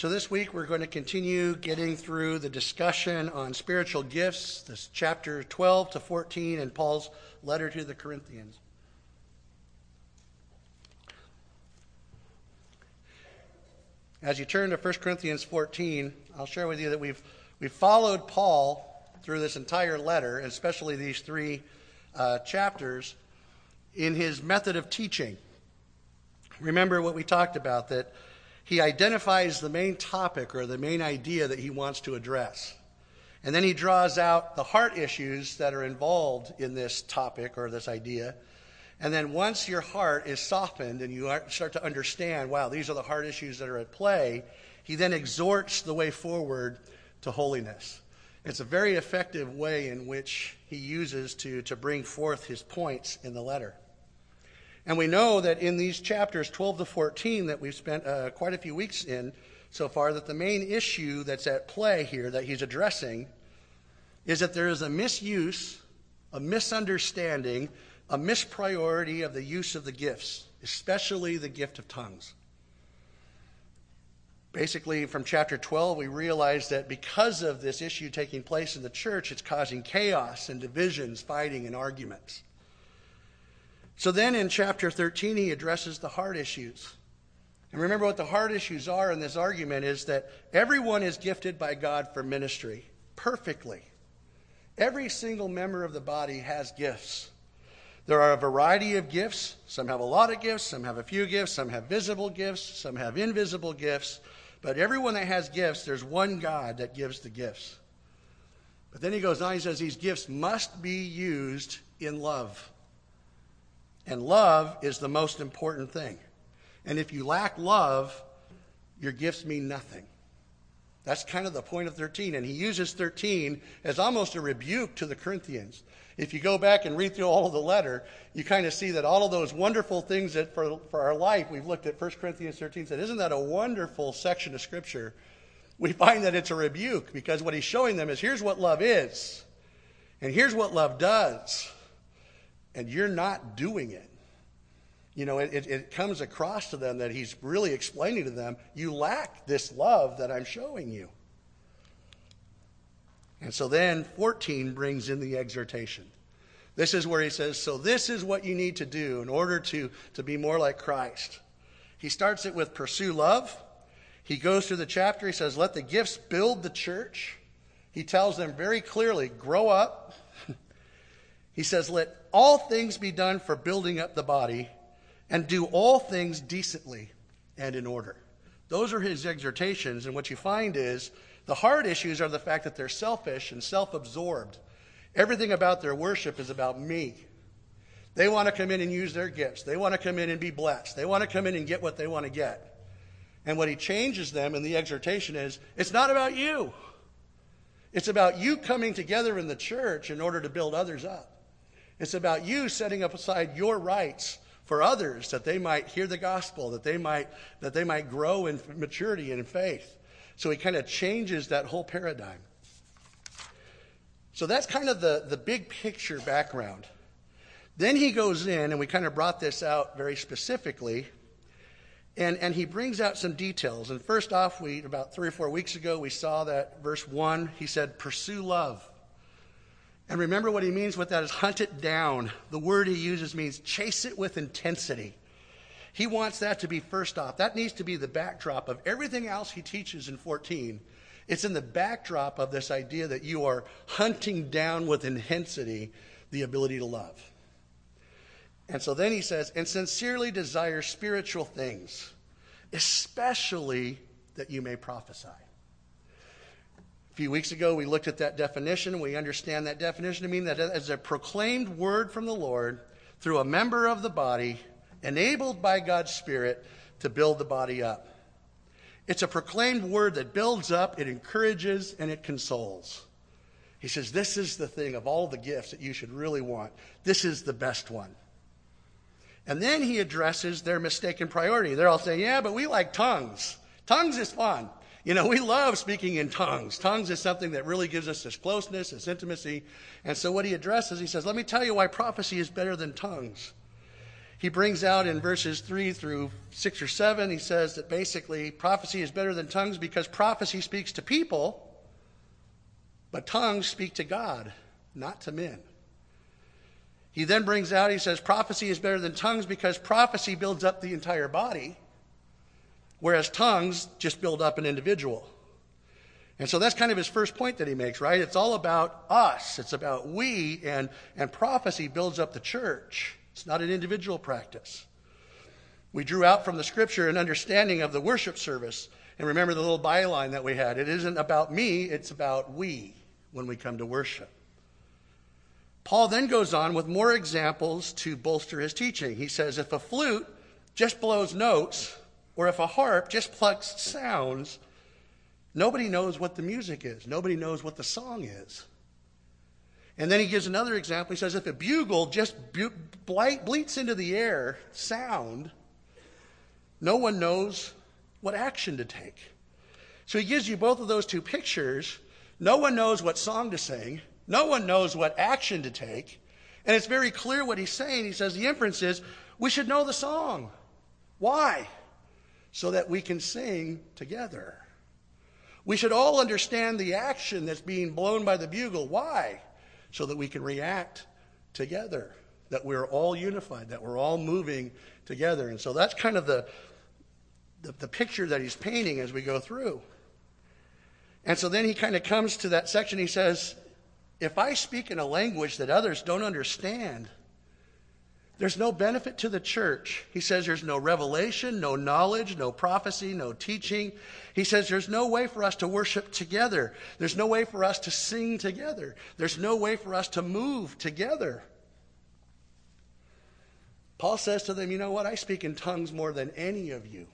So this week we're going to continue getting through the discussion on spiritual gifts, this chapter 12 to 14 in Paul's letter to the Corinthians. As you turn to 1 Corinthians 14, I'll share with you that we've followed Paul through this entire letter, especially these three chapters, in his method of teaching. Remember what we talked about, that he identifies the main topic or the main idea that he wants to address. And then he draws out the heart issues that are involved in this topic or this idea. And then once your heart is softened and you start to understand, wow, these are the heart issues that are at play, he then exhorts the way forward to holiness. It's a very effective way in which he uses to bring forth his points in the letter. And we know that in these chapters 12 to 14 that we've spent quite a few weeks in so far, that the main issue that's at play here that he's addressing is that there is a misuse, a misunderstanding, a mispriority of the use of the gifts, especially the gift of tongues. Basically, from chapter 12, we realize that because of this issue taking place in the church, it's causing chaos and divisions, fighting, and arguments. So then in chapter 13, he addresses the heart issues. And remember what the heart issues are in this argument is that everyone is gifted by God for ministry, perfectly. Every single member of the body has gifts. There are a variety of gifts. Some have a lot of gifts, some have a few gifts, some have visible gifts, some have invisible gifts. But everyone that has gifts, there's one God that gives the gifts. But then he goes on, he says these gifts must be used in love. And love is the most important thing. And if you lack love, your gifts mean nothing. That's kind of the point of 13. And he uses 13 as almost a rebuke to the Corinthians. If you go back and read through all of the letter, you kind of see that all of those wonderful things that for our life, we've looked at 1 Corinthians 13, said, isn't that a wonderful section of Scripture? We find that it's a rebuke because what he's showing them is here's what love is. And here's what love does. And you're not doing it. You know, it comes across to them that he's really explaining to them, you lack this love that I'm showing you. And so then 14 brings in the exhortation. This is where he says, so this is what you need to do in order to be more like Christ. He starts it with pursue love. He goes through the chapter. He says, let the gifts build the church. He tells them very clearly, grow up. He says, let all things be done for building up the body, and do all things decently and in order. Those are his exhortations, and what you find is the hard issues are the fact that they're selfish and self-absorbed. Everything about their worship is about me. They want to come in and use their gifts. They want to come in and be blessed. They want to come in and get what they want to get. And what he changes them in the exhortation is, it's not about you. It's about you coming together in the church in order to build others up. It's about you setting up aside your rights for others, that they might hear the gospel, that they might grow in maturity and in faith. So he kind of changes that whole paradigm. So that's kind of the big picture background. Then he goes in, and we kind of brought this out very specifically, and he brings out some details. And first off, about 3 or 4 weeks ago, we saw that verse 1, he said, pursue love. And remember what he means with that is hunt it down. The word he uses means chase it with intensity. He wants that to be first off. That needs to be the backdrop of everything else he teaches in 14. It's in the backdrop of this idea that you are hunting down with intensity the ability to love. And so then he says, and sincerely desire spiritual things, especially that you may prophesy. A few weeks ago, we looked at that definition. We understand that definition to mean that as a proclaimed word from the Lord through a member of the body, enabled by God's Spirit to build the body up. It's a proclaimed word that builds up, it encourages, and it consoles. He says, this is the thing of all the gifts that you should really want. This is the best one. And then he addresses their mistaken priority. They're all saying, yeah, but we like tongues. Tongues is fun. You know, we love speaking in tongues. Tongues is something that really gives us this closeness, this intimacy. And so what he addresses, he says, let me tell you why prophecy is better than tongues. He brings out in verses 3 through 6 or 7, he says that basically prophecy is better than tongues because prophecy speaks to people, but tongues speak to God, not to men. He then brings out, he says, prophecy is better than tongues because prophecy builds up the entire body, whereas tongues just build up an individual. And so that's kind of his first point that he makes, right? It's all about us. It's about we, and prophecy builds up the church. It's not an individual practice. We drew out from the scripture an understanding of the worship service. And remember the little byline that we had. It isn't about me, it's about we when we come to worship. Paul then goes on with more examples to bolster his teaching. He says, if a flute just blows notes, or if a harp just plucks sounds, nobody knows what the music is. Nobody knows what the song is. And then he gives another example. He says, if a bugle just bleats into the air sound, no one knows what action to take. So he gives you both of those two pictures. No one knows what song to sing. No one knows what action to take. And it's very clear what he's saying. He says the inference is we should know the song. Why? So that we can sing together. We should all understand the action that's being blown by the bugle. Why? So that we can react together, that we're all unified, that we're all moving together. And so that's kind of the picture that he's painting as we go through. And so then he kind of comes to that section. He says, if I speak in a language that others don't understand, there's no benefit to the church. He says there's no revelation, no knowledge, no prophecy, no teaching. He says there's no way for us to worship together. There's no way for us to sing together. There's no way for us to move together. Paul says to them, you know what? I speak in tongues more than any of you.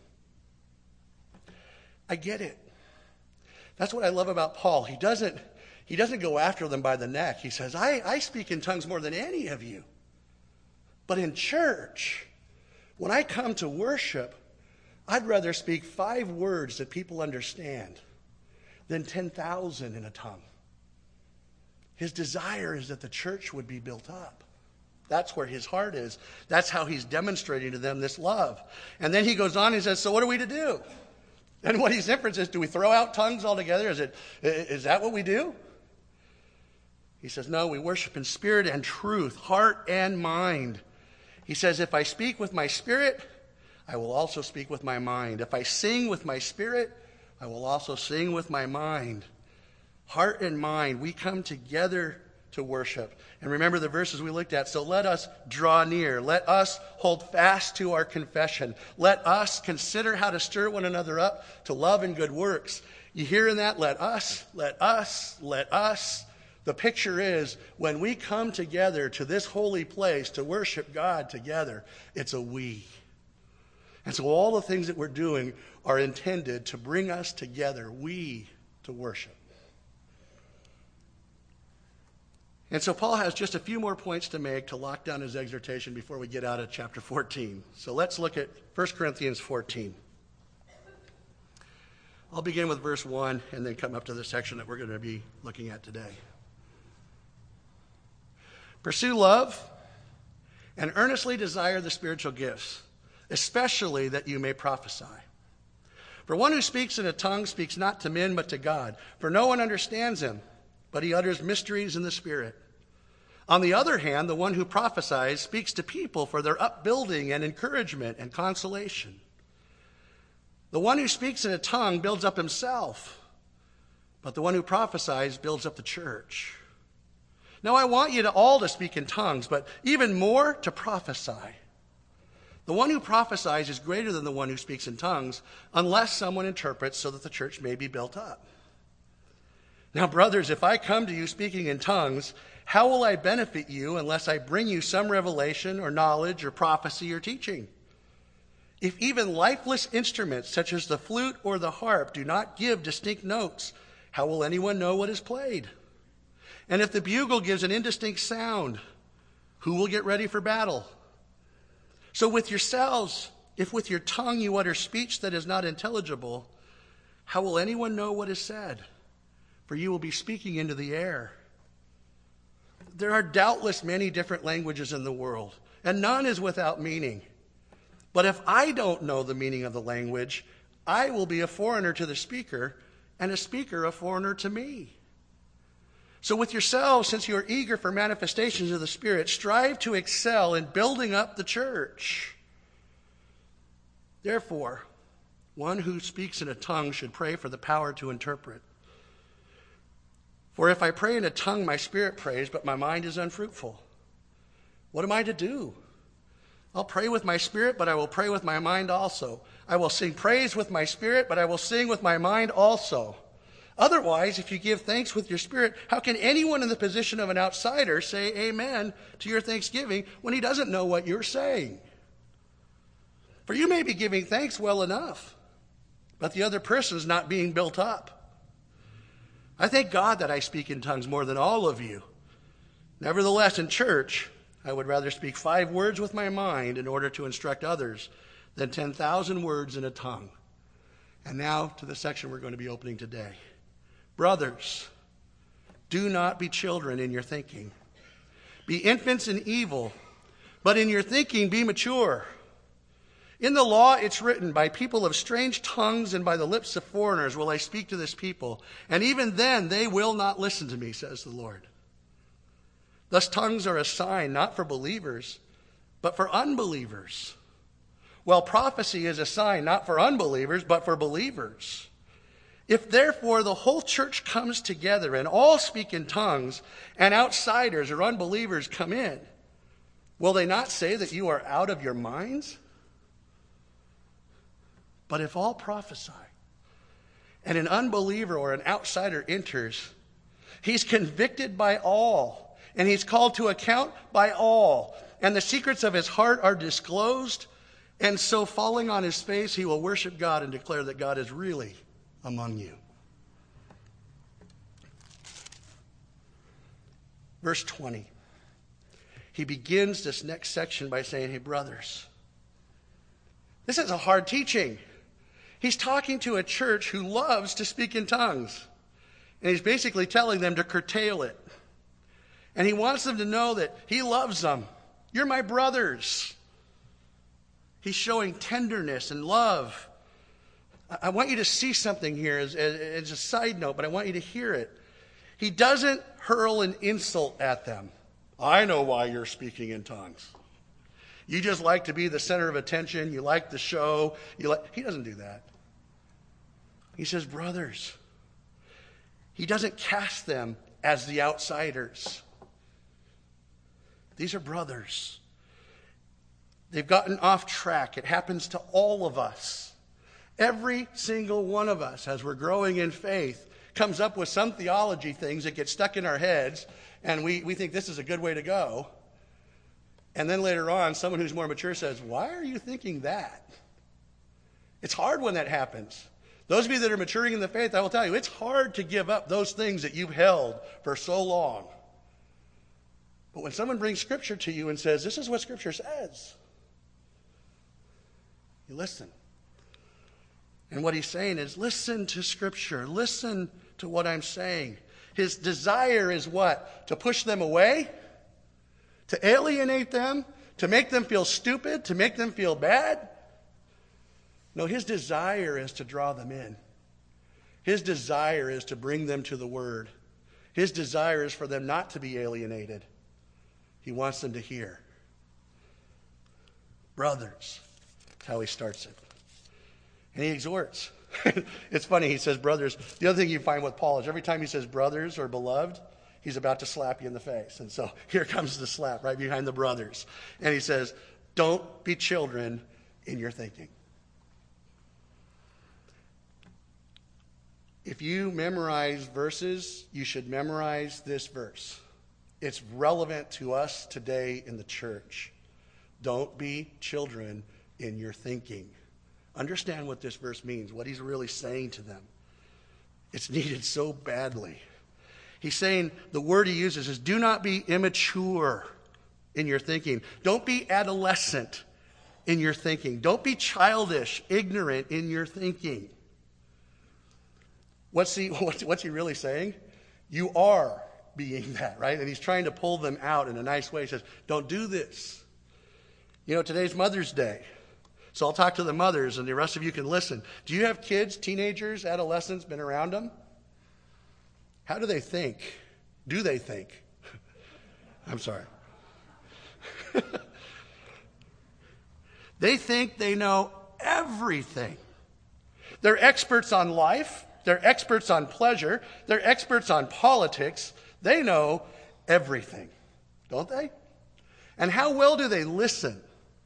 I get it. That's what I love about Paul. He doesn't go after them by the neck. He says, I speak in tongues more than any of you. But in church, when I come to worship, I'd rather speak 5 words that people understand than 10,000 in a tongue. His desire is that the church would be built up. That's where his heart is. That's how he's demonstrating to them this love. And then he goes on and he says, so what are we to do? And what his inference is, do we throw out tongues altogether? Is that what we do? He says, no, we worship in spirit and truth, heart and mind. He says, if I speak with my spirit, I will also speak with my mind. If I sing with my spirit, I will also sing with my mind. Heart and mind, we come together to worship. And remember the verses we looked at. So let us draw near. Let us hold fast to our confession. Let us consider how to stir one another up to love and good works. You hear in that? Let us, let us, let us. The picture is when we come together to this holy place to worship God together, it's a we. And so all the things that we're doing are intended to bring us together, we, to worship. And so Paul has just a few more points to make to lock down his exhortation before we get out of chapter 14. So let's look at 1 Corinthians 14. I'll begin with verse 1 and then come up to the section that we're going to be looking at today. Pursue love and earnestly desire the spiritual gifts, especially that you may prophesy. For one who speaks in a tongue speaks not to men but to God, for no one understands him, but he utters mysteries in the Spirit. On the other hand, the one who prophesies speaks to people for their upbuilding and encouragement and consolation. The one who speaks in a tongue builds up himself, but the one who prophesies builds up the church. Now I want you all to speak in tongues, but even more to prophesy. The one who prophesies is greater than the one who speaks in tongues, unless someone interprets so that the church may be built up. Now, brothers, if I come to you speaking in tongues, how will I benefit you unless I bring you some revelation or knowledge or prophecy or teaching? If even lifeless instruments such as the flute or the harp do not give distinct notes, how will anyone know what is played? And if the bugle gives an indistinct sound, who will get ready for battle? So with yourselves, if with your tongue you utter speech that is not intelligible, how will anyone know what is said? For you will be speaking into the air. There are doubtless many different languages in the world, and none is without meaning. But if I don't know the meaning of the language, I will be a foreigner to the speaker, and a speaker a foreigner to me. So with yourselves, since you are eager for manifestations of the Spirit, strive to excel in building up the church. Therefore, one who speaks in a tongue should pray for the power to interpret. For if I pray in a tongue, my spirit prays, but my mind is unfruitful. What am I to do? I'll pray with my spirit, but I will pray with my mind also. I will sing praise with my spirit, but I will sing with my mind also. Otherwise, if you give thanks with your spirit, how can anyone in the position of an outsider say amen to your thanksgiving when he doesn't know what you're saying? For you may be giving thanks well enough, but the other person's not being built up. I thank God that I speak in tongues more than all of you. Nevertheless, in church, I would rather speak 5 words with my mind in order to instruct others than 10,000 words in a tongue. And now to the section we're going to be opening today. Brothers, do not be children in your thinking. Be infants in evil, but in your thinking be mature. In the law it's written, by people of strange tongues and by the lips of foreigners will I speak to this people, and even then they will not listen to me, says the Lord. Thus tongues are a sign not for believers, but for unbelievers. Well, prophecy is a sign not for unbelievers, but for believers. If therefore the whole church comes together and all speak in tongues, and outsiders or unbelievers come in, will they not say that you are out of your minds? But if all prophesy, and an unbeliever or an outsider enters, he's convicted by all, and he's called to account by all, and the secrets of his heart are disclosed, and so falling on his face, he will worship God and declare that God is really among you. Verse 20. He begins this next section by saying, hey, brothers, this is a hard teaching. He's talking to a church who loves to speak in tongues. And he's basically telling them to curtail it. And he wants them to know that he loves them. You're my brothers. He's showing tenderness and love. I want you to see something here as a side note, but I want you to hear it. He doesn't hurl an insult at them. I know why you're speaking in tongues. You just like to be the center of attention. You like the show. He doesn't do that. He says, brothers. He doesn't cast them as the outsiders. These are brothers. They've gotten off track. It happens to all of us. Every single one of us, as we're growing in faith, comes up with some theology things that get stuck in our heads, and we think this is a good way to go. And then later on, someone who's more mature says, why are you thinking that? It's hard when that happens. Those of you that are maturing in the faith, I will tell you, it's hard to give up those things that you've held for so long. But when someone brings Scripture to you and says, this is what Scripture says, you listen. And what he's saying is, listen to Scripture. Listen to what I'm saying. His desire is what? To push them away? To alienate them? To make them feel stupid? To make them feel bad? No, his desire is to draw them in. His desire is to bring them to the Word. His desire is for them not to be alienated. He wants them to hear. Brothers, that's how he starts it. And he exhorts. It's funny, he says brothers. The other thing you find with Paul is every time he says brothers or beloved, he's about to slap you in the face. And so here comes the slap right behind the brothers. And he says, don't be children in your thinking. If you memorize verses, you should memorize this verse. It's relevant to us today in the church. Don't be children in your thinking. Understand what this verse means, what he's really saying to them. It's needed so badly. He's saying, the word he uses is, do not be immature in your thinking. Don't be adolescent in your thinking. Don't be childish, ignorant in your thinking. What's he really saying? You are being that, right? And he's trying to pull them out in a nice way. He says, don't do this. Today's Mother's Day. So I'll talk to the mothers, and the rest of you can listen. Do you have kids, teenagers, adolescents, been around them? How do they think? Do they think? I'm sorry. They think they know everything. They're experts on life. They're experts on pleasure. They're experts on politics. They know everything, don't they? And how well do they listen?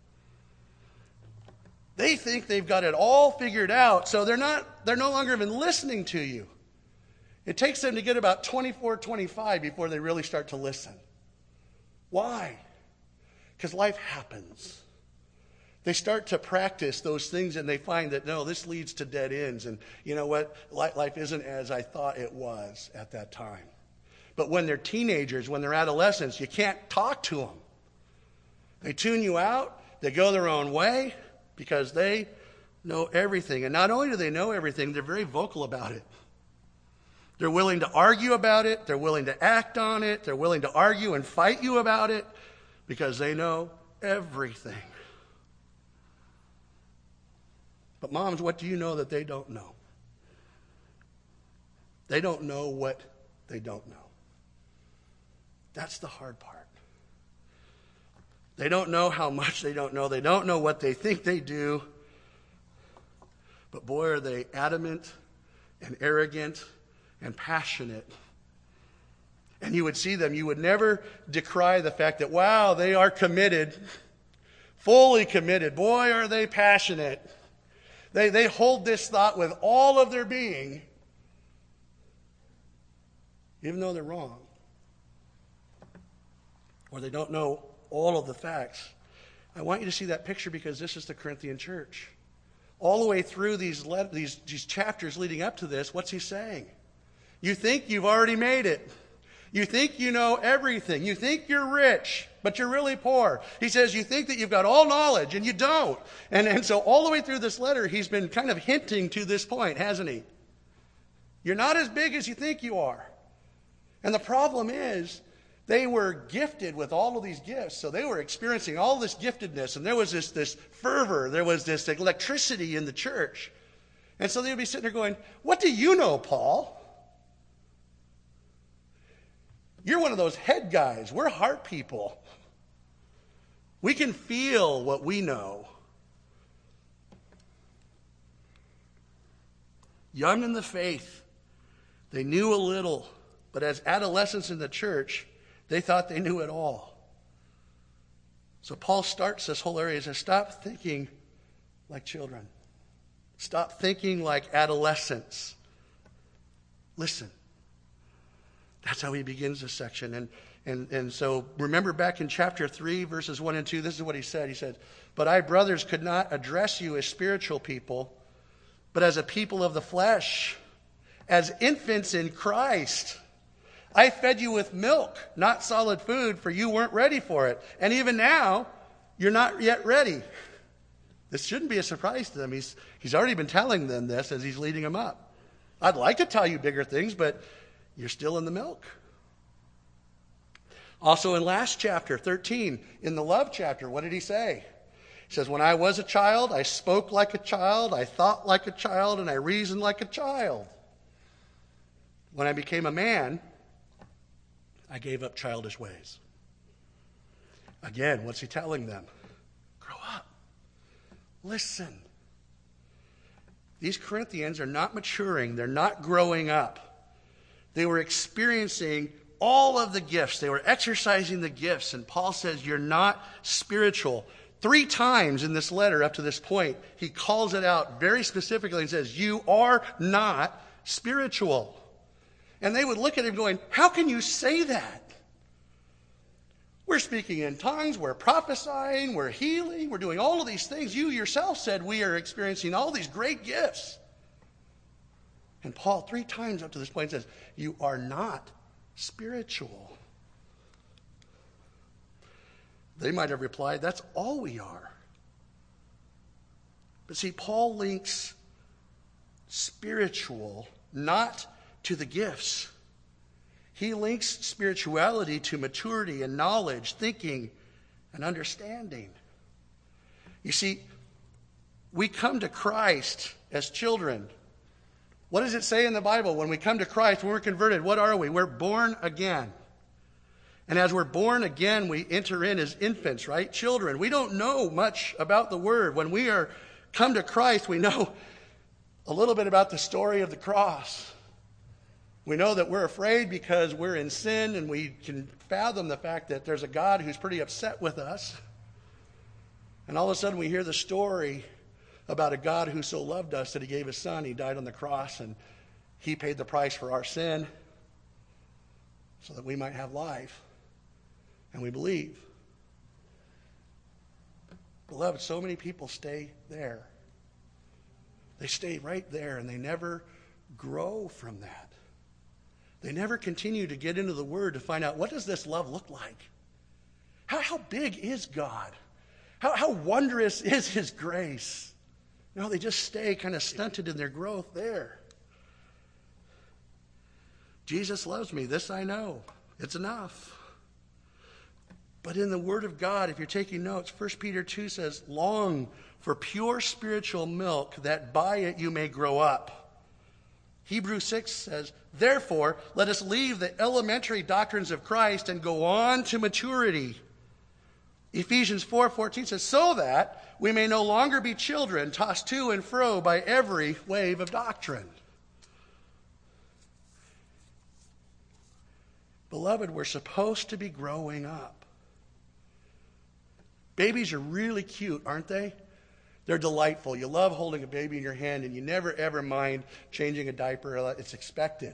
They think they've got it all figured out, so they're no longer even listening to you. It takes them to get about 24, 25 before they really start to listen. Why? Because life happens. They start to practice those things and they find that, no, this leads to dead ends. And you know what? Life isn't as I thought it was at that time. But when they're teenagers, when they're adolescents, you can't talk to them. They tune you out. They go their own way because they know everything. And not only do they know everything, they're very vocal about it. They're willing to argue about it. They're willing to act on it. They're willing to argue and fight you about it because they know everything. But moms, what do you know that they don't know? They don't know what they don't know. That's the hard part. They don't know how much they don't know. They don't know what they think they do. But boy, are they adamant and arrogant and passionate. And you would see them. You would never decry the fact that, wow, they are committed, fully committed. Boy, are they passionate. They hold this thought with all of their being, even though they're wrong. Or they don't know all of the facts. I want you to see that picture because this is the Corinthian church. All the way through these chapters leading up to this, what's he saying? You think you've already made it. You think you know everything. You think you're rich, but you're really poor. He says you think that you've got all knowledge, and you don't. And so all the way through this letter, he's been kind of hinting to this point, hasn't he? You're not as big as you think you are. And the problem is, they were gifted with all of these gifts. So they were experiencing all this giftedness, and there was this fervor. There was this electricity in the church. And so they would be sitting there going, what do you know, Paul? You're one of those head guys. We're heart people. We can feel what we know. Young in the faith, they knew a little, but as adolescents in the church, they thought they knew it all. So Paul starts this whole area. He says, stop thinking like children. Stop thinking like adolescents. Listen. That's how he begins this section. And so remember back in chapter 3, verses 1 and 2, this is what he said. He said, but I, brothers, could not address you as spiritual people, but as a people of the flesh, as infants in Christ. I fed you with milk, not solid food, for you weren't ready for it. And even now, you're not yet ready. This shouldn't be a surprise to them. He's already been telling them this as he's leading them up. I'd like to tell you bigger things, but you're still in the milk. Also in last chapter, 13, in the love chapter, what did he say? He says, when I was a child, I spoke like a child, I thought like a child, and I reasoned like a child. When I became a man, I gave up childish ways. Again, what's he telling them? Grow up. Listen. These Corinthians are not maturing. They're not growing up. They were experiencing all of the gifts. They were exercising the gifts. And Paul says, you're not spiritual. 3 times in this letter up to this point, he calls it out very specifically and says, you are not spiritual. And they would look at him going, how can you say that? We're speaking in tongues, we're prophesying, we're healing, we're doing all of these things. You yourself said we are experiencing all these great gifts. And Paul 3 times up to this point says, you are not spiritual. They might have replied, that's all we are. But see, Paul links spiritual not to the gifts. He links spirituality to maturity and knowledge, thinking and understanding. You see, we come to Christ as children. What does it say in the Bible? When we come to Christ, when we're converted, what are we? We're born again. And as we're born again, we enter in as infants, right? Children. We don't know much about the Word. When we come to Christ, we know a little bit about the story of the cross. We know that we're afraid because we're in sin, and we can fathom the fact that there's a God who's pretty upset with us. And all of a sudden we hear the story about a God who so loved us that he gave his son. He died on the cross, and he paid the price for our sin so that we might have life. And we believe. Beloved, so many people stay there. They stay right there, and they never grow from that. They never continue to get into the Word to find out, what does this love look like? How big is God? How wondrous is his grace? No, they just stay kind of stunted in their growth there. Jesus loves me. This I know. It's enough. But in the Word of God, if you're taking notes, 1 Peter 2 says, long for pure spiritual milk, that by it you may grow up. Hebrews 6 says, therefore, let us leave the elementary doctrines of Christ and go on to maturity. Ephesians 4:14 says, so that we may no longer be children, tossed to and fro by every wave of doctrine. Beloved, we're supposed to be growing up. Babies are really cute, aren't they? They're delightful. You love holding a baby in your hand, and you never, ever mind changing a diaper. It's expected.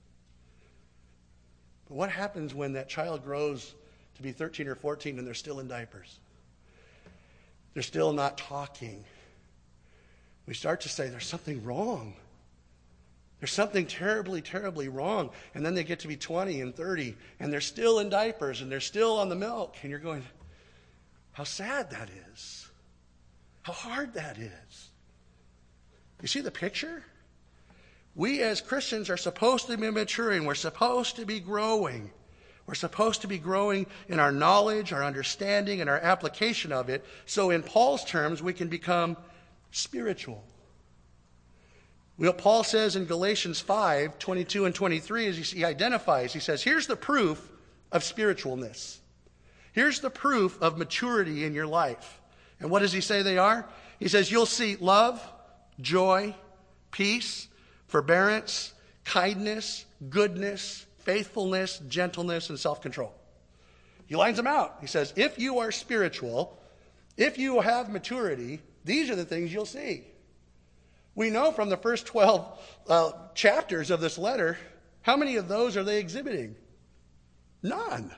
But what happens when that child grows to be 13 or 14 and they're still in diapers? They're still not talking. We start to say, there's something wrong. There's something terribly, terribly wrong. And then they get to be 20 and 30, and they're still in diapers, and they're still on the milk. And you're going, how sad that is. How hard that is. You see the picture? We as Christians are supposed to be maturing. We're supposed to be growing. We're supposed to be growing in our knowledge, our understanding, and our application of it. So in Paul's terms, we can become spiritual. What Paul says in Galatians 5:22 and 23 is he identifies. He says, here's the proof of spiritualness. Here's the proof of maturity in your life. And what does he say they are? He says you'll see love, joy, peace, forbearance, kindness, goodness, faithfulness, gentleness, and self-control. He lines them out. He says, if you are spiritual, if you have maturity, these are the things you'll see. We know from the first 12 chapters of this letter, how many of those are they exhibiting? None.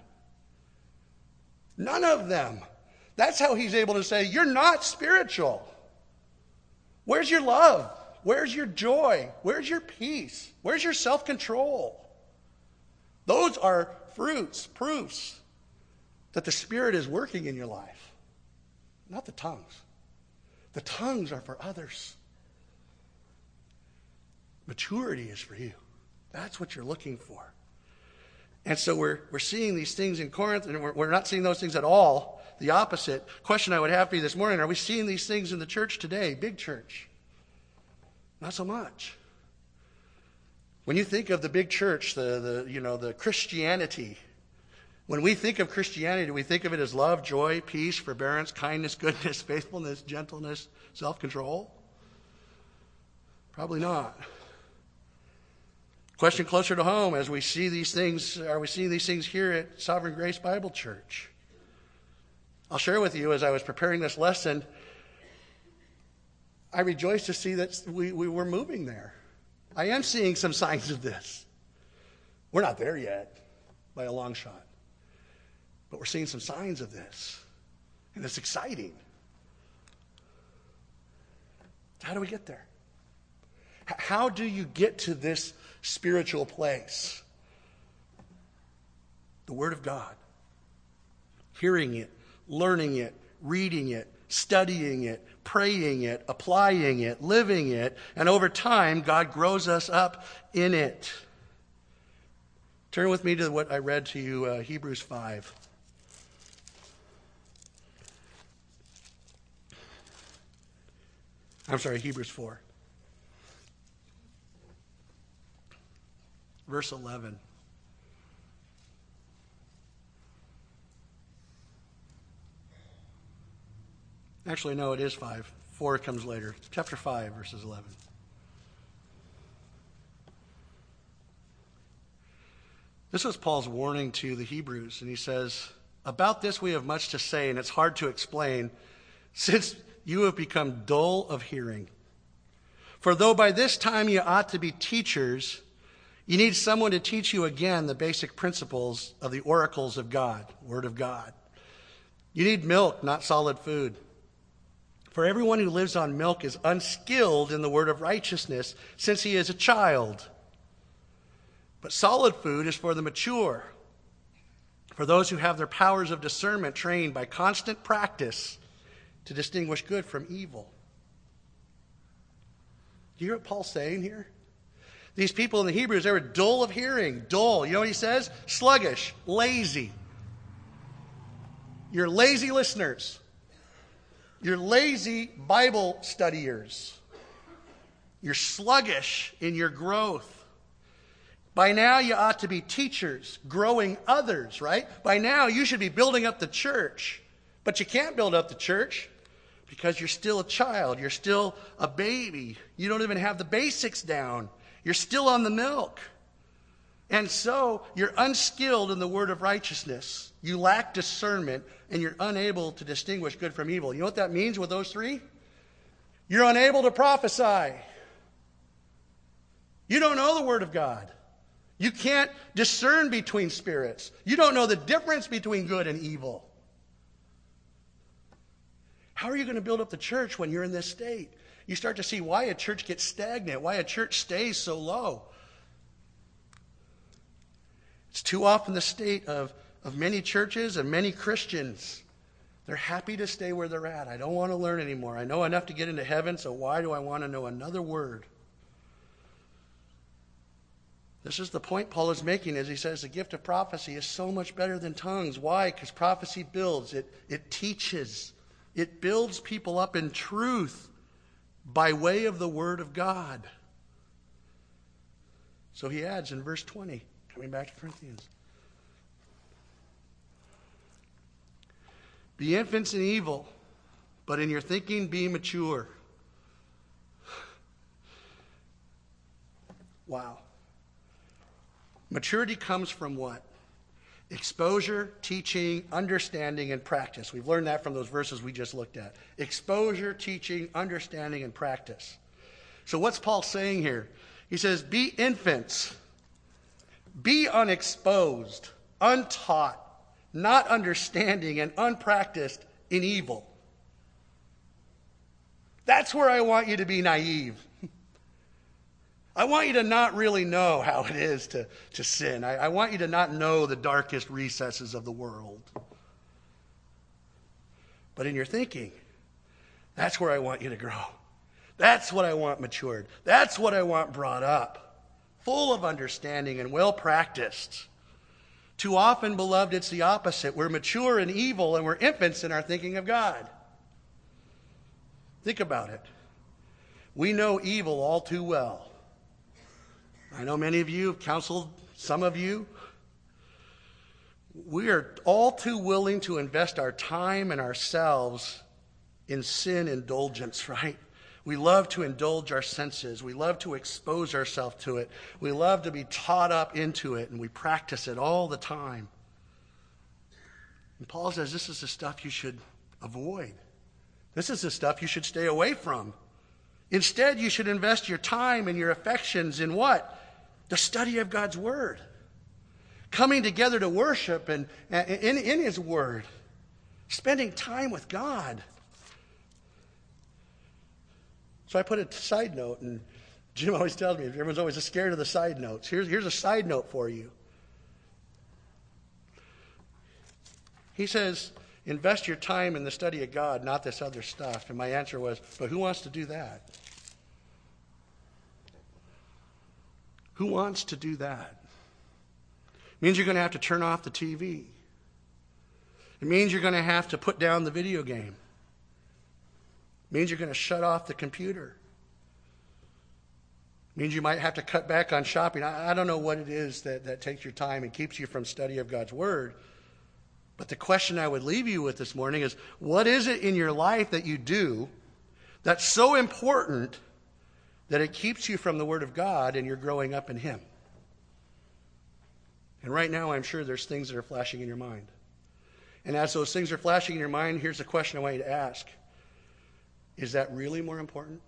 None of them. That's how he's able to say, you're not spiritual. Where's your love? Where's your joy? Where's your peace? Where's your self-control? Those are fruits, proofs that the Spirit is working in your life. Not the tongues. The tongues are for others. Maturity is for you. That's what you're looking for. And so we're seeing these things in Corinth, and we're not seeing those things at all. The opposite. Question I would have for you this morning, are we seeing these things in the church today, big church? Not so much. When you think of the big church, the Christianity, when we think of Christianity, do we think of it as love, joy, peace, forbearance, kindness, goodness, faithfulness, gentleness, self-control? Probably not. Question closer to home, as we see these things, are we seeing these things here at Sovereign Grace Bible Church? I'll share with you, as I was preparing this lesson, I rejoice to see that we were moving there. I am seeing some signs of this. We're not there yet, by a long shot. But we're seeing some signs of this. And it's exciting. How do we get there? How do you get to this spiritual place? The Word of God. Hearing it, learning it, reading it, studying it, praying it, applying it, living it, and over time, God grows us up in it. Turn with me to what I read to you, Hebrews 5. Hebrews 4. Verse 11. Actually, no, it is 5. 4 comes later. Chapter 5, verses 11. This was Paul's warning to the Hebrews, and he says, about this we have much to say, and it's hard to explain, since you have become dull of hearing. For though by this time you ought to be teachers, you need someone to teach you again the basic principles of the oracles of God, Word of God. You need milk, not solid food. For everyone who lives on milk is unskilled in the word of righteousness, since he is a child. But solid food is for the mature, for those who have their powers of discernment trained by constant practice to distinguish good from evil. Do you hear what Paul's saying here? These people in the Hebrews, they were dull of hearing. Dull. You know what he says? Sluggish, lazy. You're lazy listeners. You're lazy Bible studiers. You're sluggish in your growth. By now you ought to be teachers, growing others, right? By now you should be building up the church. But you can't build up the church because you're still a child. You're still a baby. You don't even have the basics down. You're still on the milk. And so you're unskilled in the word of righteousness. You lack discernment, and you're unable to distinguish good from evil. You know what that means with those three? You're unable to prophesy. You don't know the word of God. You can't discern between spirits. You don't know the difference between good and evil. How are you going to build up the church when you're in this state? You start to see why a church gets stagnant, why a church stays so low. It's too often the state of many churches and many Christians. They're happy to stay where they're at. I don't want to learn anymore. I know enough to get into heaven, so why do I want to know another word? This is the point Paul is making as he says the gift of prophecy is so much better than tongues. Why? Because prophecy builds. It teaches. It builds people up in truth by way of the word of God. So he adds in verse 20, coming back to Corinthians. Be infants in evil, but in your thinking be mature. Wow. Maturity comes from what? Exposure, teaching, understanding, and practice. We've learned that from those verses we just looked at. Exposure, teaching, understanding, and practice. So what's Paul saying here? He says, be infants. Be unexposed, untaught, not understanding, and unpracticed in evil. That's where I want you to be naive. I want you to not really know how it is to sin. I want you to not know the darkest recesses of the world. But in your thinking, that's where I want you to grow. That's what I want matured. That's what I want brought up. Full of understanding and well practiced. Too often, beloved, it's the opposite. We're mature in evil and we're infants in our thinking of God. Think about it. We know evil all too well. I know many of you have counseled some of you. We are all too willing to invest our time and ourselves in sin indulgence, right? We love to indulge our senses. We love to expose ourselves to it. We love to be taught up into it, and we practice it all the time. And Paul says this is the stuff you should avoid. This is the stuff you should stay away from. Instead, you should invest your time and your affections in what? The study of God's Word. Coming together to worship and in His Word. Spending time with God. So I put a side note, and Jim always tells me, everyone's always scared of the side notes. Here's a side note for you. He says, invest your time in the study of God, not this other stuff. And my answer was, but who wants to do that? Who wants to do that? It means you're going to have to turn off the TV. It means you're going to have to put down the video game. Means you're going to shut off the computer. Means you might have to cut back on shopping. I don't know what it is that takes your time and keeps you from study of God's Word. But the question I would leave you with this morning is, what is it in your life that you do that's so important that it keeps you from the Word of God and you're growing up in Him? And right now, I'm sure there's things that are flashing in your mind. And as those things are flashing in your mind, here's the question I want you to ask. Is that really more important?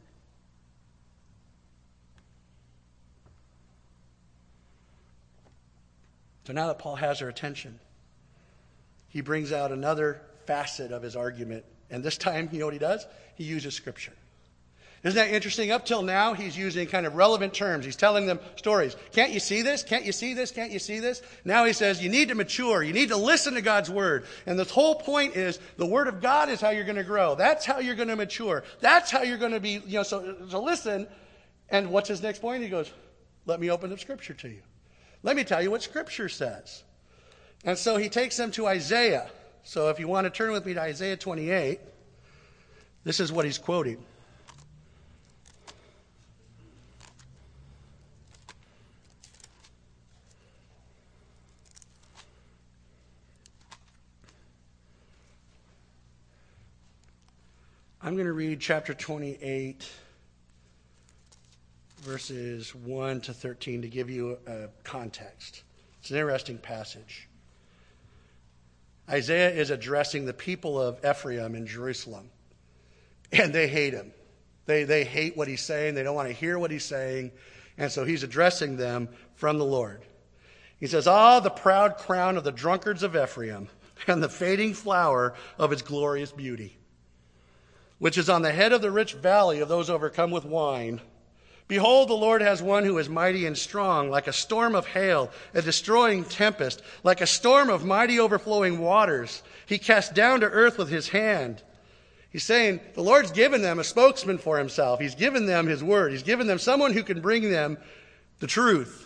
So now that Paul has our attention, he brings out another facet of his argument. And this time, you know what he does? He uses Scripture. Isn't that interesting? Up till now, he's using kind of relevant terms. He's telling them stories. Can't you see this? Can't you see this? Can't you see this? Now he says, you need to mature. You need to listen to God's Word. And the whole point is, the Word of God is how you're going to grow. That's how you're going to mature. That's how you're going to be, so listen. And what's his next point? He goes, let me open up Scripture to you. Let me tell you what Scripture says. And so he takes them to Isaiah. So if you want to turn with me to Isaiah 28, this is what he's quoting. I'm going to read chapter 28, verses 1 to 13 to give you a context. It's an interesting passage. Isaiah is addressing the people of Ephraim in Jerusalem, and they hate him. They hate what he's saying. They don't want to hear what he's saying, and so he's addressing them from the Lord. He says, the proud crown of the drunkards of Ephraim and the fading flower of its glorious beauty, which is on the head of the rich valley of those overcome with wine. Behold, the Lord has one who is mighty and strong, like a storm of hail, a destroying tempest, like a storm of mighty overflowing waters. He cast down to earth with his hand. He's saying the Lord's given them a spokesman for himself. He's given them his word. He's given them someone who can bring them the truth.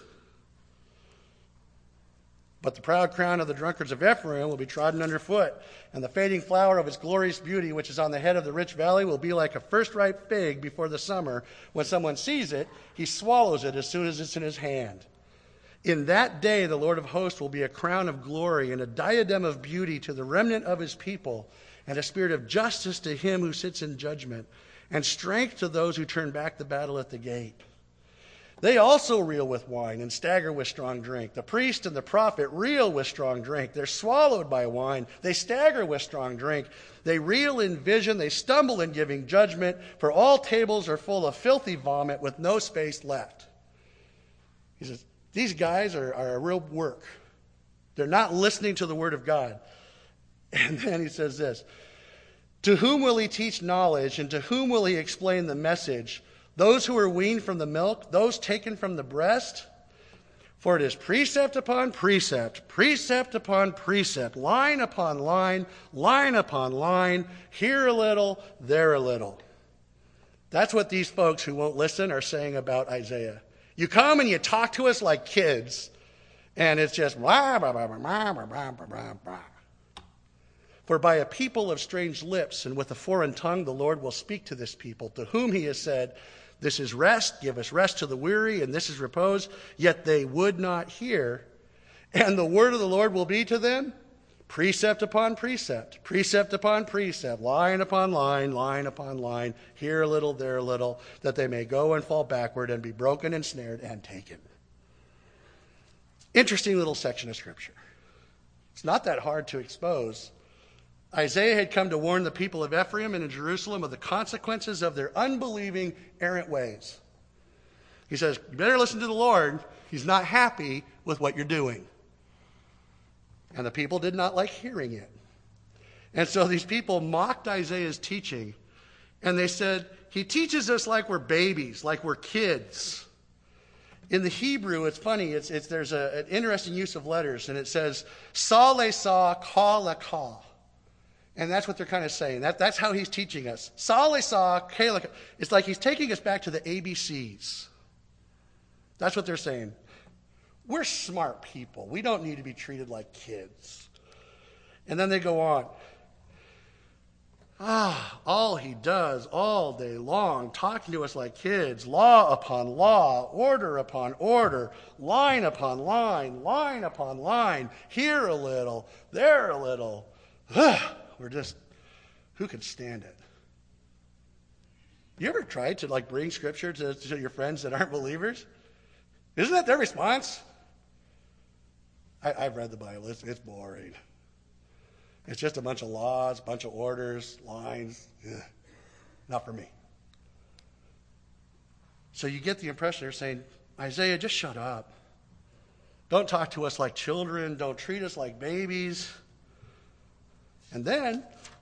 But the proud crown of the drunkards of Ephraim will be trodden underfoot, and the fading flower of its glorious beauty, which is on the head of the rich valley, will be like a first-ripe fig before the summer. When someone sees it, he swallows it as soon as it's in his hand. In that day, the Lord of hosts will be a crown of glory and a diadem of beauty to the remnant of his people, and a spirit of justice to him who sits in judgment, and strength to those who turn back the battle at the gate. They also reel with wine and stagger with strong drink. The priest and the prophet reel with strong drink. They're swallowed by wine. They stagger with strong drink. They reel in vision. They stumble in giving judgment. For all tables are full of filthy vomit with no space left. He says, these guys are a real work. They're not listening to the word of God. And then he says this, to whom will he teach knowledge, and to whom will he explain the message? Those who are weaned from the milk, those taken from the breast? For it is precept upon precept, precept upon precept, line upon line, line upon line, here a little, there a little. That's what these folks who won't listen are saying about Isaiah. You come and you talk to us like kids, and it's just blah, blah, blah, blah, blah, blah, blah, blah, blah. For by a people of strange lips and with a foreign tongue the Lord will speak to this people, to whom he has said, this is rest, give us rest to the weary, and this is repose. Yet they would not hear. And the word of the Lord will be to them precept upon precept, precept upon precept, line upon line, line upon line, here a little, there a little, that they may go and fall backward and be broken and snared and taken. Interesting little section of Scripture. It's not that hard to expose. Isaiah had come to warn the people of Ephraim and in Jerusalem of the consequences of their unbelieving, errant ways. He says, you better listen to the Lord. He's not happy with what you're doing. And the people did not like hearing it. And so these people mocked Isaiah's teaching. And they said, he teaches us like we're babies, like we're kids. In the Hebrew, it's funny. There's an interesting use of letters. And it says, sa le sa, ka le ka. And that's what they're kind of saying. That's how he's teaching us. Sa le sa, ka le ka. It's like he's taking us back to the ABCs. That's what they're saying. We're smart people. We don't need to be treated like kids. And then they go on. All he does all day long, talking to us like kids, law upon law, order upon order, line upon line, line upon line, here a little, there a little. We're just, who could stand it? You ever tried to bring scripture to your friends that aren't believers? Isn't that their response? I've read the Bible. It's boring. It's just a bunch of laws, a bunch of orders, lines. Ugh, not for me. So you get the impression they're saying, Isaiah, just shut up. Don't talk to us like children. Don't treat us like babies. And then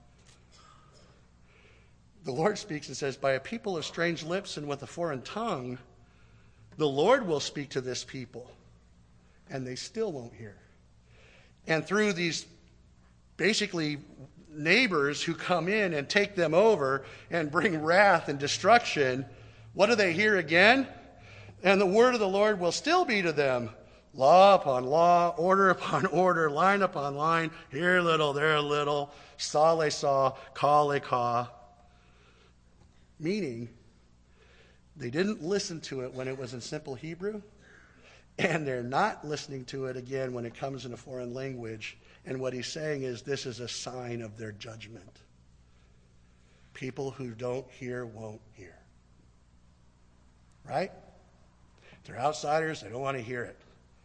the Lord speaks and says, by a people of strange lips and with a foreign tongue, the Lord will speak to this people. And they still won't hear. And through these basically neighbors who come in and take them over and bring wrath and destruction, what do they hear again? And the word of the Lord will still be to them, law upon law, order upon order, line upon line, here a little, there a little, saw they saw, caw they caw. Meaning, they didn't listen to it when it was in simple Hebrew, and they're not listening to it again when it comes in a foreign language. And what he's saying is this is a sign of their judgment. People who don't hear won't hear. Right? They're outsiders. They don't want to hear it.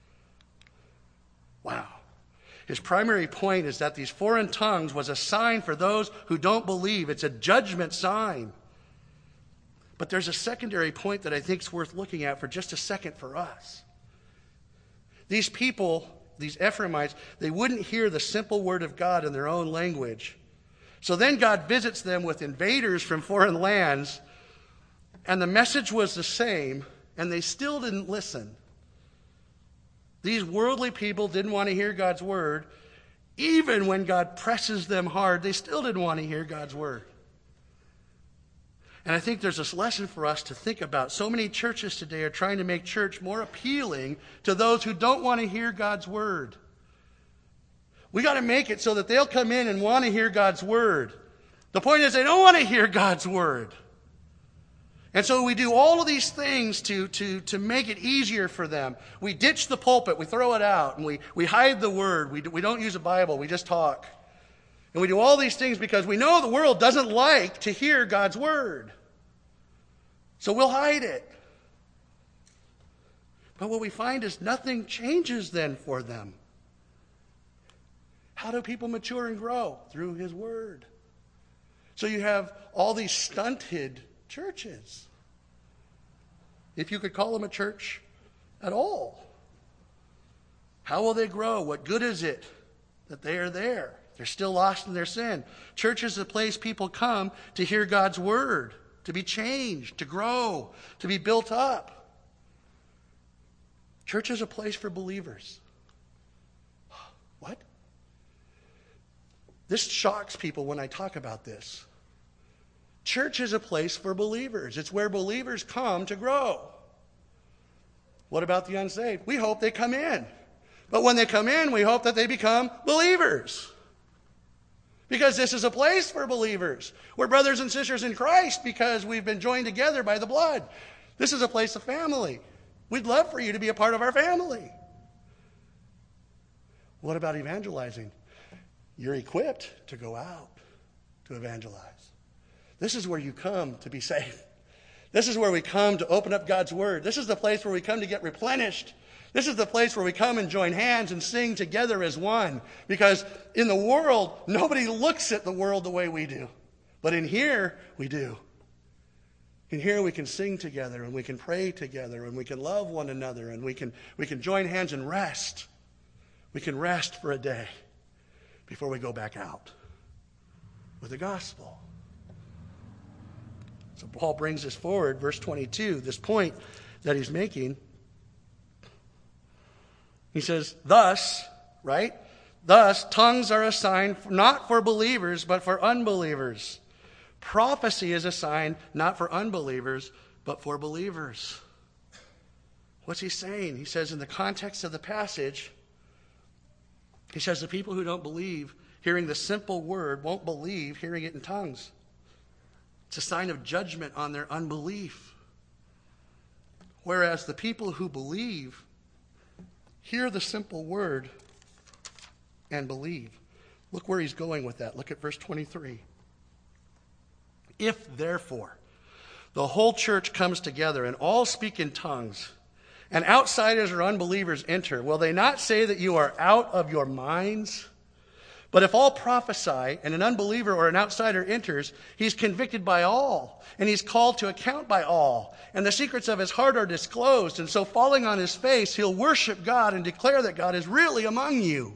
Wow. His primary point is that these foreign tongues was a sign for those who don't believe. It's a judgment sign. But there's a secondary point that I think is worth looking at for just a second for us. These people, these Ephraimites, they wouldn't hear the simple word of God in their own language. So then God visits them with invaders from foreign lands, and the message was the same, and they still didn't listen. These worldly people didn't want to hear God's word. Even when God presses them hard, they still didn't want to hear God's word. And I think there's this lesson for us to think about. So many churches today are trying to make church more appealing to those who don't want to hear God's word. We got to make it so that they'll come in and want to hear God's word. The point is they don't want to hear God's word. And so we do all of these things to make it easier for them. We ditch the pulpit, we throw it out, and we hide the word. We don't use a Bible, we just talk. And we do all these things because we know the world doesn't like to hear God's word. So we'll hide it. But what we find is nothing changes then for them. How do people mature and grow? Through his word. So you have all these stunted churches, if you could call them a church at all. How will they grow? What good is it that they are there? They're still lost in their sin. Church is a place people come to hear God's word, to be changed, to grow, to be built up. Church is a place for believers. What? This shocks people when I talk about this. Church is a place for believers. It's where believers come to grow. What about the unsaved? We hope they come in. But when they come in, we hope that they become believers. Because this is a place for believers. We're brothers and sisters in Christ because we've been joined together by the blood. This is a place of family. We'd love for you to be a part of our family. What about evangelizing? You're equipped to go out to evangelize. This is where you come to be saved. This is where we come to open up God's word. This is the place where we come to get replenished. This is the place where we come and join hands and sing together as one. Because in the world, nobody looks at the world the way we do. But in here, we do. In here, we can sing together, and we can pray together, and we can love one another, and we can join hands and rest. We can rest for a day before we go back out with the gospel. So Paul brings this forward, verse 22, this point that he's making. He says, thus, right? Thus, tongues are a sign not for believers, but for unbelievers. Prophecy is a sign not for unbelievers, but for believers. What's he saying? He says in the context of the passage, he says the people who don't believe, hearing the simple word, won't believe hearing it in tongues. It's a sign of judgment on their unbelief. Whereas the people who believe hear the simple word and believe. Look where he's going with that. Look at verse 23. If, therefore, the whole church comes together and all speak in tongues, and outsiders or unbelievers enter, will they not say that you are out of your minds? But if all prophesy and an unbeliever or an outsider enters, he's convicted by all, and he's called to account by all, and the secrets of his heart are disclosed, and so falling on his face, he'll worship God and declare that God is really among you.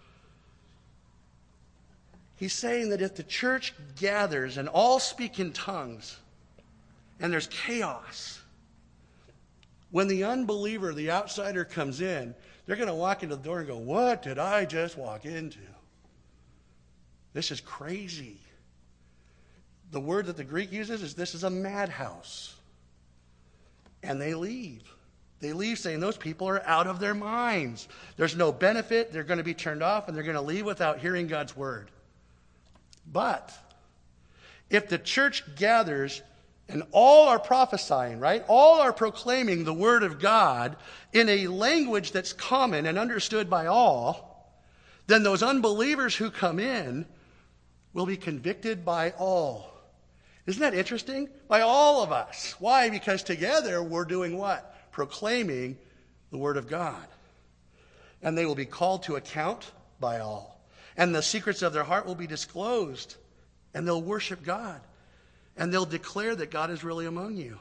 He's saying that if the church gathers and all speak in tongues, and there's chaos, when the unbeliever, the outsider comes in, they're going to walk into the door and go, what did I just walk into? This is crazy. The word that the Greek uses is this is a madhouse. And they leave. They leave saying those people are out of their minds. There's no benefit. They're going to be turned off and they're going to leave without hearing God's word. But if the church gathers and all are prophesying, right? All are proclaiming the word of God in a language that's common and understood by all, then those unbelievers who come in will be convicted by all. Isn't that interesting? By all of us. Why? Because together we're doing what? Proclaiming the word of God. And they will be called to account by all. And the secrets of their heart will be disclosed. And they'll worship God. And they'll declare that God is really among you.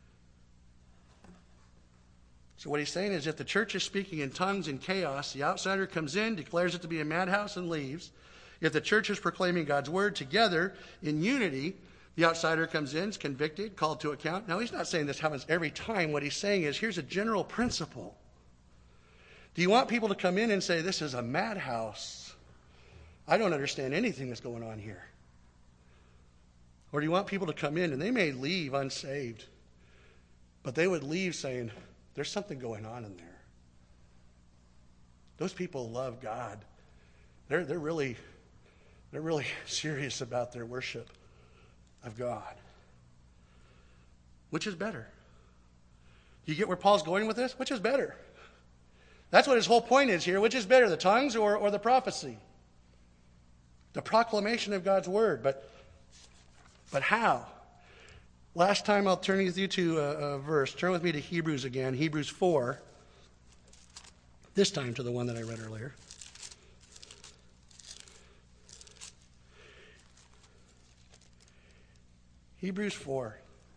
So what he's saying is if the church is speaking in tongues in chaos, the outsider comes in, declares it to be a madhouse, and leaves. If the church is proclaiming God's word together in unity, the outsider comes in, is convicted, called to account. Now, he's not saying this happens every time. What he's saying is here's a general principle. Do you want people to come in and say, this is a madhouse? I don't understand anything that's going on here. Or do you want people to come in and they may leave unsaved, but they would leave saying, there's something going on in there. Those people love God. They're really serious about their worship of God. Which is better? You get where Paul's going with this? Which is better? That's what his whole point is here. Which is better, the tongues or the prophecy? The proclamation of God's word. But how? Last time I'll turn with you to a verse. Turn with me to Hebrews again. Hebrews 4. This time to the one that I read earlier. Hebrews 4.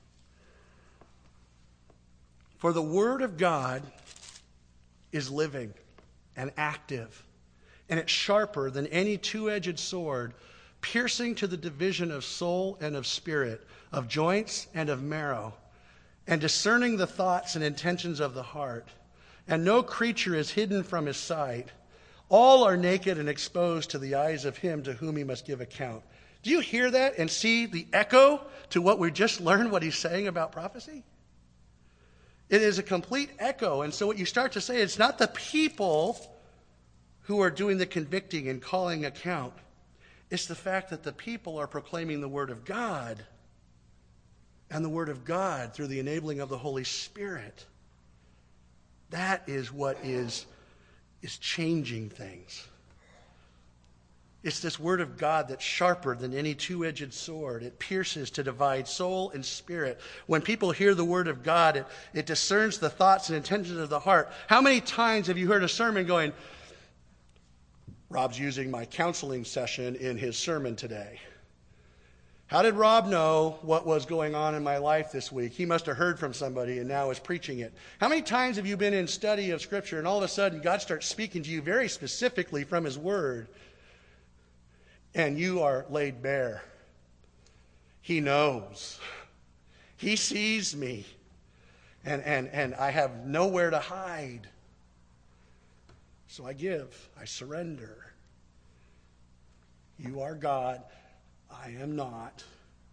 For the word of God is living and active, and it's sharper than any two-edged sword, piercing to the division of soul and of spirit, of joints and of marrow, and discerning the thoughts and intentions of the heart. And no creature is hidden from his sight. All are naked and exposed to the eyes of him to whom he must give account. Do you hear that and see the echo to what we just learned, what he's saying about prophecy? It is a complete echo. And so what you start to say, it's not the people who are doing the convicting and calling account. It's the fact that the people are proclaiming the word of God, and the word of God through the enabling of the Holy Spirit. That is what is changing things. It's this word of God that's sharper than any two-edged sword. It pierces to divide soul and spirit. When people hear the word of God, it discerns the thoughts and intentions of the heart. How many times have you heard a sermon going, Rob's using my counseling session in his sermon today. How did Rob know what was going on in my life this week? He must have heard from somebody and now is preaching it. How many times have you been in study of Scripture and all of a sudden God starts speaking to you very specifically from His Word and you are laid bare? He knows. He sees me. And I have nowhere to hide. So I give. I surrender. You are God. I am not.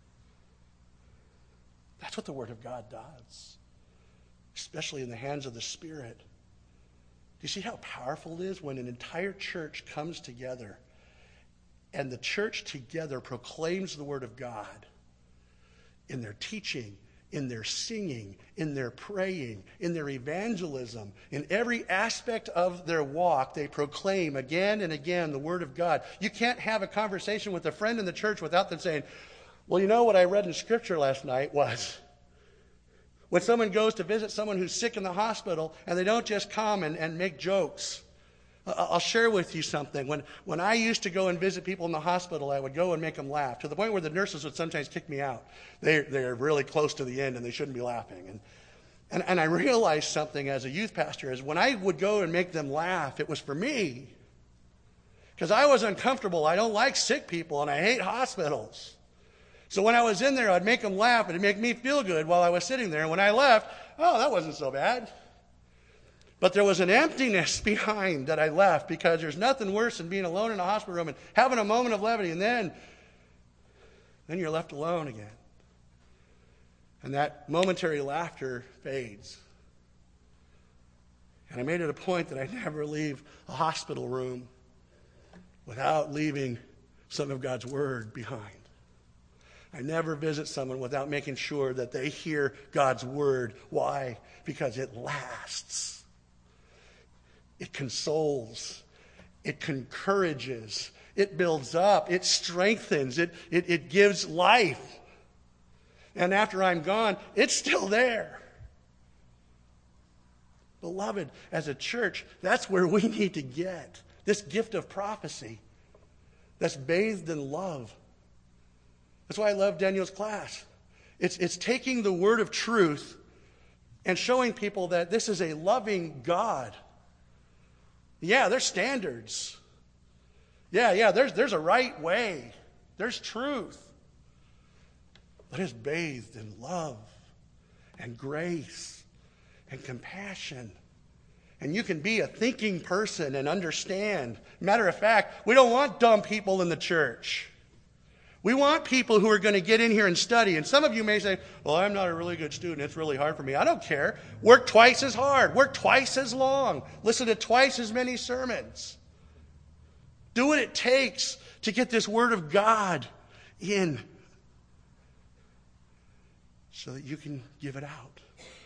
That's what the Word of God does. Especially in the hands of the Spirit. Do you see how powerful it is when an entire church comes together And the church together proclaims the word of God in their teaching, in their singing, in their praying, in their evangelism. In every aspect of their walk, they proclaim again and again the word of God. You can't have a conversation with a friend in the church without them saying, well, you know what I read in Scripture last night was... When someone goes to visit someone who's sick in the hospital, and they don't just come and make jokes. I'll share with you something. When I used to go and visit people in the hospital, I would go and make them laugh, to the point where the nurses would sometimes kick me out. They're really close to the end, and they shouldn't be laughing. And I realized something as a youth pastor, is when I would go and make them laugh, it was for me. Because I was uncomfortable. I don't like sick people, and I hate hospitals. So when I was in there, I'd make them laugh, and it'd make me feel good while I was sitting there. And when I left, oh, that wasn't so bad. But there was an emptiness behind that I left, because there's nothing worse than being alone in a hospital room and having a moment of levity, and then you're left alone again. And that momentary laughter fades. And I made it a point that I never leave a hospital room without leaving some of God's word behind. I never visit someone without making sure that they hear God's word. Why? Because it lasts. It consoles. It encourages. It builds up. It strengthens. It gives life. And after I'm gone, it's still there. Beloved, as a church, that's where we need to get. This gift of prophecy that's bathed in love. That's why I love Daniel's class. It's taking the word of truth and showing people that this is a loving God. Yeah, there's standards. Yeah, there's a right way. There's truth. But it's bathed in love and grace and compassion. And you can be a thinking person and understand. Matter of fact, we don't want dumb people in the church. We want people who are going to get in here and study. And some of you may say, well, I'm not a really good student. It's really hard for me. I don't care. Work twice as hard. Work twice as long. Listen to twice as many sermons. Do what it takes to get this word of God in so that you can give it out.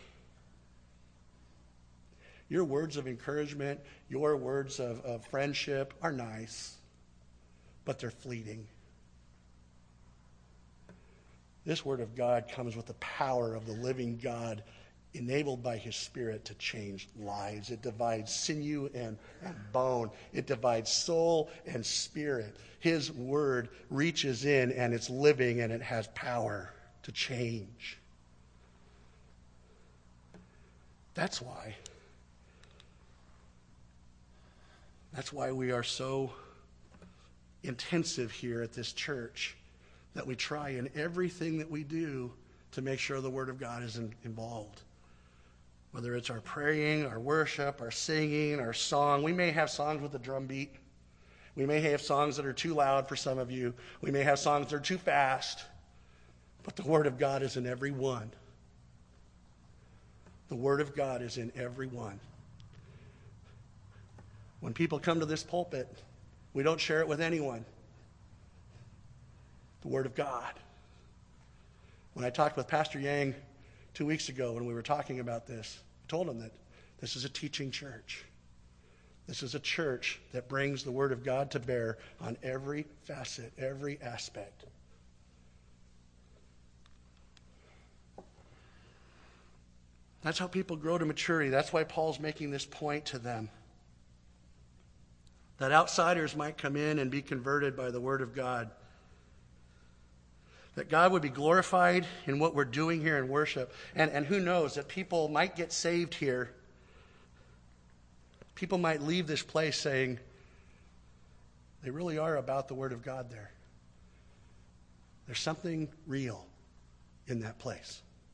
Your words of encouragement, your words of friendship are nice, but they're fleeting. This word of God comes with the power of the living God, enabled by his Spirit to change lives. It divides sinew and bone. It divides soul and spirit. His word reaches in, and it's living, and it has power to change. That's why we are so intensive here at this church, that we try in everything that we do to make sure the Word of God is involved. Whether it's our praying, our worship, our singing, our song. We may have songs with a drum beat. We may have songs that are too loud for some of you. We may have songs that are too fast. But the Word of God is in every one. The Word of God is in every one. When people come to this pulpit, we don't share it with anyone. The Word of God. When I talked with Pastor Yang 2 weeks ago when we were talking about this, I told him that this is a teaching church. This is a church that brings the Word of God to bear on every facet, every aspect. That's how people grow to maturity. That's why Paul's making this point to them. That outsiders might come in and be converted by the Word of God. That God would be glorified in what we're doing here in worship. And who knows, that people might get saved here. People might leave this place saying, they really are about the Word of God there. There's something real in that place.